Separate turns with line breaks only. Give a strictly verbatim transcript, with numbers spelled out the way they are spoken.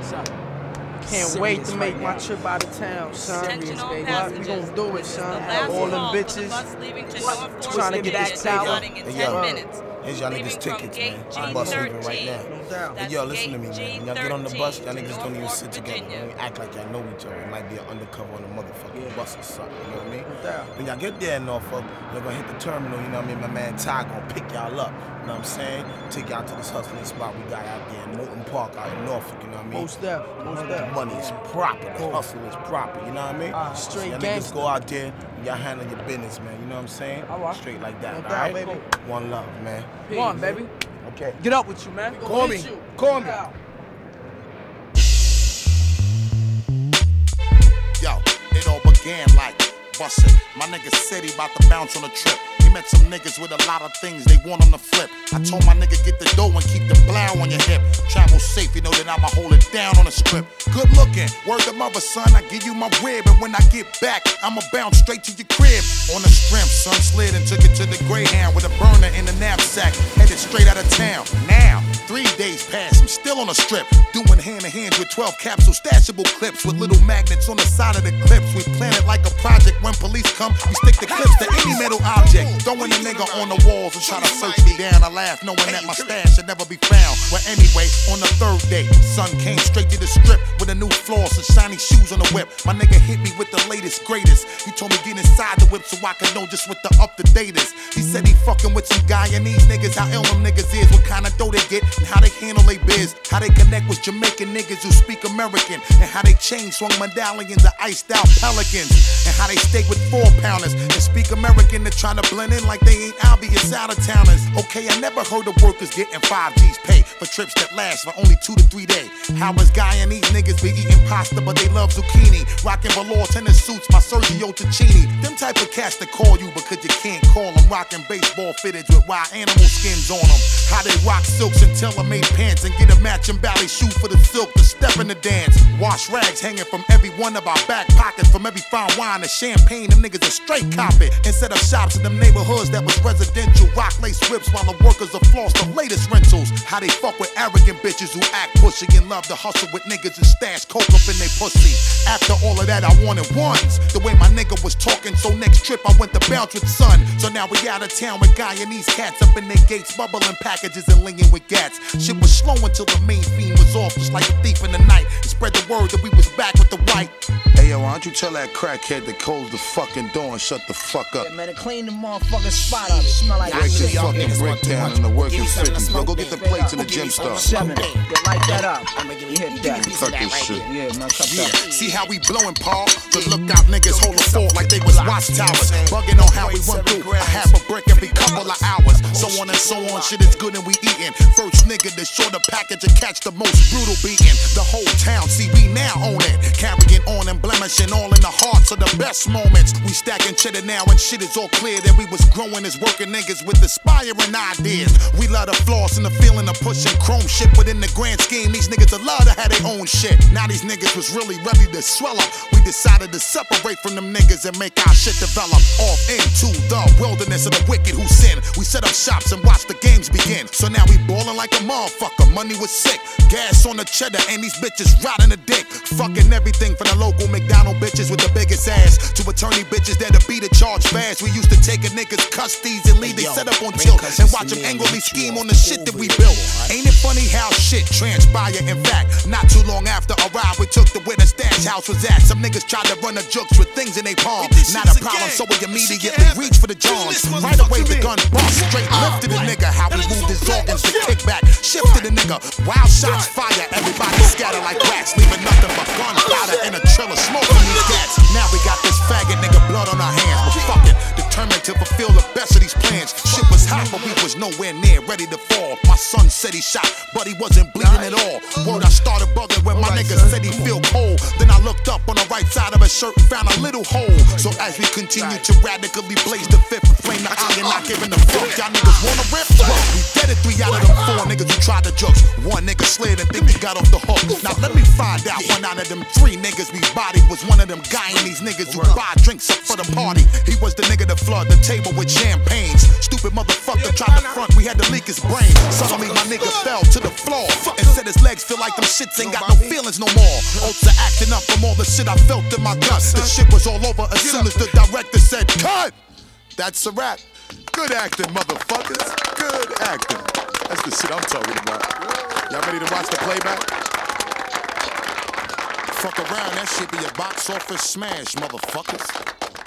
Can't wait to make my trip out of town, son.
Serious, baby.
What? We gon' do it, son. All them bitches.
Trying to get
this out.
Hey, yo, here's y'all niggas tickets, man. I'm bus leaving right now.
No doubt.
Hey, yo, listen to me, man. When y'all get on the bus, y'all niggas don't even sit together. Don't even act like y'all know each other. It might be an undercover on the motherfucking
Yeah.
bus or something, you know what I mean?
No doubt.
When y'all get there in Norfolk, y'all gonna hit the terminal, you know what I mean? My man Ty gonna pick y'all up, you know what I'm saying? Take y'all to this hustling spot we got out there in Moulton Park out in Norfolk, you know what I mean?
Most def, most
The
def.
money is proper, the hustle is proper, you know what I mean?
Ah,
So
straight
y'all
gangster.
niggas go out there and y'all handle your business, man, you know what I'm saying?
All right.
Straight like that,
No
all
doubt,
right?
baby.
One love, man.
Come on, baby.
Okay.
Get up with you, man. We gonna
Call
hit
me.
you.
Call me.
No doubt.
Yo, it all began like bustin'. My nigga said he about to bounce on a trip. He met some niggas with a lot of things they want on the flip. I told my nigga get the dough and keep the blow on your hip. Travel safe, you know that I'ma hold it down on the script. Good looking, word to mother, son, I give you my rib. And when I get back, I'ma bounce straight to your crib. On the strength, son, slid and took it to the Greyhound with a burner in the knapsack. Headed straight out of town. Now, three days past, I'm still on the strip. Doing hand to hand with twelve capsule stashable clips with little magnets on the side of the clips. We plan it like a project. When police come, we stick the clips to any metal object. Throwing a nigga on the walls and try to search me down. I laugh knowing that my stash should never be found. Well, anyway, on the third day, son came straight to the strip with a new floss and shiny shoes on the whip. My nigga hit me with the latest, greatest. He told me get inside the whip so I could know just what the up to date is. He said he fucking with some Guyanese niggas, how ill them niggas is, what kind of dough they get, and how they handle they biz. How they connect with Jamaican niggas who speak American, and how they chain swung medallions of iced out pelicans, and how they stay with four pounders and speak American to try to blend in like they ain't obvious out of towners. Okay, I never heard of workers getting five G's pay for trips that last for only two to three days. How is Guyanese niggas be eating pasta but they love zucchini? Rocking velour tennis suits, my Sergio Tacchini. Them type of cats that call you because you can't call them. Rocking baseball fitteds with wild animal skins on them. How they rock silks and tailor-made pants and get a matching ballet shoe for the silk to step in the dance. Wash rags hanging from every one of our back pockets. From every fine wine and champagne, them niggas are straight cop it. And set up shops in them neighborhoods that was residential. Rock lace whips while the workers are floss the latest rentals. How they fuck with arrogant bitches who act pushy and love to hustle with niggas and stash coke up in they pussy. After all of that, I wanted ones. The way my nigga was talking, so next trip I went to bounce with son. So now we out of town with Guyanese cats up in their gates, bubbling packages and linging with gats. Shit was slow until the main fiend was off, just like a thief in the night. And spread the word that we was back with the white.
Hey yo, why don't you tell that crackhead to close the fucking door and shut the fuck up?
Yeah, man, to clean the motherfucking spot up. Smell like
Break this
shit.
fucking brick down in the working fifties. Yo, go get the plates and the gym stuff.
Seven. Yeah, light that up. You hit that.
Cut this shit.
Yeah, man, cut
Yeah,
that.
see how we blowin', Paul? The lookout niggas hold the fort like they was watchtowers. Bugging on how we run through a half a brick every couple of hours. So on and so on, shit is good and we eatin'. First nigga to short a package and catch the most brutal beating. The whole town, see we now own it. Carrying on and blemishing all in the hearts of the best moments. We stacking cheddar now and shit is all clear that we was growing as working niggas with aspiring ideas. We love the floss and the feeling of pushing chrome shit within the grand scheme. These niggas are love to have their own shit. Now these niggas was really ready to swell up. We decided to separate from them niggas and make our shit develop. Off into the wilderness of the wicked who sin. We set up shops and watch the games begin. So now we ballin' like a motherfucker. Money was sick. Gas on the cheddar and these bitches riding the dick. Fucking everything from the local McDonald bitches with the biggest ass to attorney bitches that'll beat the charge fast. We used to take a nigga's custodies and leave they set up on tilt and watch them angrily scheme on the shit that we built. Ain't it funny how shit transpire? In fact, not too long after arrival, we took to where the stash house was at. Some niggas tried to run the jokes with things in their palm. Not a problem, so we immediately reached for the Johns. Right away, the gun bust straight lifted the nigga. How we moved his organs to kick back, shifted the nigga. Wild shots fire, everybody scatter like rats, leaving nothing but gunpowder and a trail of smoke from these cats. Now we got this faggot nigga blood on our hands, but fucking determined to fulfill the best of these plans. Shit was hot, but we was nowhere near ready to fall. My son said he shot, but he wasn't bleeding at all. Word, I started bugging when my nigga said he feel cold. Then I looked up on the right side of his shirt and found a little hole. So as we continue to radically blaze the fifth and flame the iron, not giving a fuck, y'all niggas wanna rip? Well, we dead Beheaded three out of them four niggas who tried to jokes. One nigga slid and think he got off the hook. Now let me find out, one out of them three niggas we bodied was one of them Guyanese niggas who buy drinks up for the party. He was the nigga that flooded the table with champagnes. Stupid motherfucker tried to front, we had to leak his brain. Suddenly my nigga fell to the floor and said his legs feel like them shits ain't got no feelings no more. Ultra acting up from all the shit I felt in my guts. The shit was all over as soon as the director said, cut! That's a wrap. Good acting, motherfuckers. Good acting. That's the shit I'm talking about. Y'all ready to watch the playback? Fuck around, that shit be a box office smash, motherfuckers.